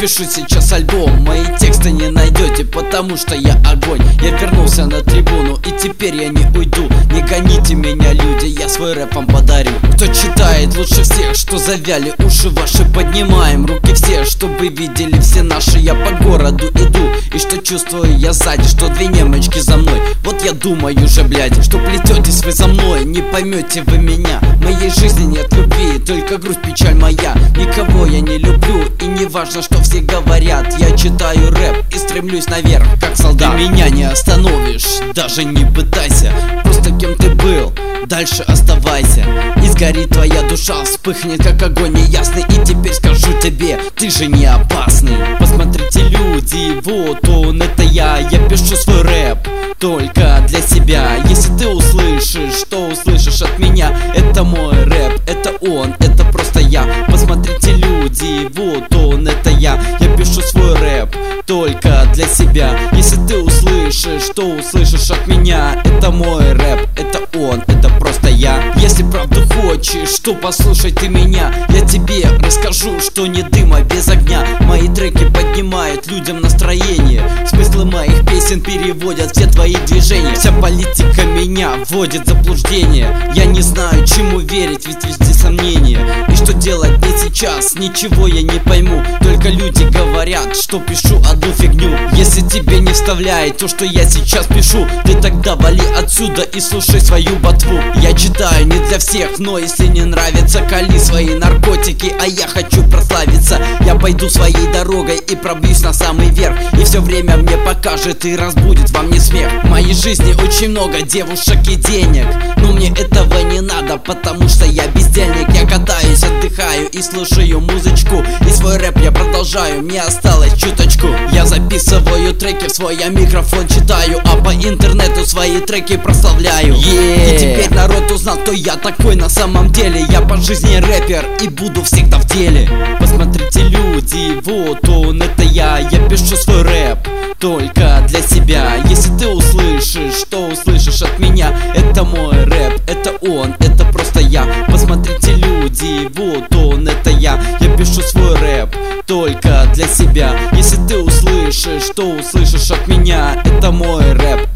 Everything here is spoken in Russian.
пишу сейчас альбом. Мои тексты не найдете, потому что я огонь. Я вернулся на трибуну, и теперь я не уйду. Не гоните меня, люди, я свой рэп вам подарю. Кто читает лучше всех, что завяли уши ваши, поднимаем руки все, чтобы видели все наши. Я по городу иду, и что чувствую я сзади, что две немочки за мной. Вот я думаю же, блядь, что плететесь вы за мной, не поймете вы меня. В моей жизни нет любви, только грусть, печаль моя. Никого я не люблю, и не важно, что все говорят. Я читаю рэп и стремлюсь наверх, как солдат. Ты меня не остановишь, даже не пытайся. Просто кем ты был, дальше оставайся. И сгорит твоя душа, вспыхнет как огонь неясный. И теперь скажу тебе, ты же не опасный. Посмотрите, люди, вот он, это я пишу свой рэп только для себя. Если ты услышишь, что услышишь от меня, это мой рэп, это он, это просто я. Посмотрите, люди, вот он, это я пишу свой рэп только для себя. Если ты услышишь, что услышишь от меня, это мой рэп, это он, это просто я. Если правду хочешь, то послушай ты меня. Я тебе расскажу, что не дыма без огня. Мои треки поднимают людям настроение. Смыслы моих песен переводят все твои движения. Вся политика меня вводит в заблуждение. Я не знаю, чему верить, ведь везде сомнения. И что делать мне сейчас, ничего я не пойму. Только люди говорят, что пишу одну фигню. Если тебе не вставляет то, что я сейчас пишу, ты тогда вали отсюда и слушай свою ботву. Я читаю не для всех, но если не нравится, кали свои наркотики, а я хочу прославиться. Я пойду своей дорогой и пробьюсь на самый верх. И все время мне покажет и разбудит во мне смех. В моей жизни очень много девушек и денег, но мне этого не надо, потому что я бездельник. Я катаюсь, отдыхаю и слушаю музычку, и свой рэп я продолжаю, мне осталось чуточку. Я записываю треки в свой микрофон, читаю, а по интернету свои треки прославляю. И теперь народ узнал, кто я такой на самом деле. Я по жизни рэпер и буду всегда в деле. Посмотрите, люди, вот он, это я пишу свой рэп только для себя. Если ты услышишь, что услышишь от меня, это мой рэп, это он, это просто я. Посмотрите, люди, вот он, это я пишу свой рэп только для себя. Если ты услышишь, что услышишь от меня, это мой рэп,